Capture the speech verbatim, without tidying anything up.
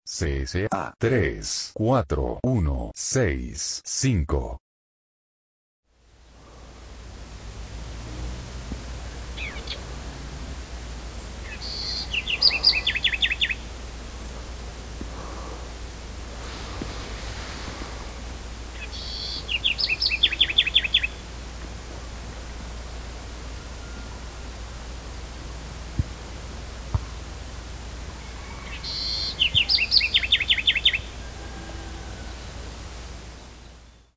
C S A tres cuatro uno seis cinco.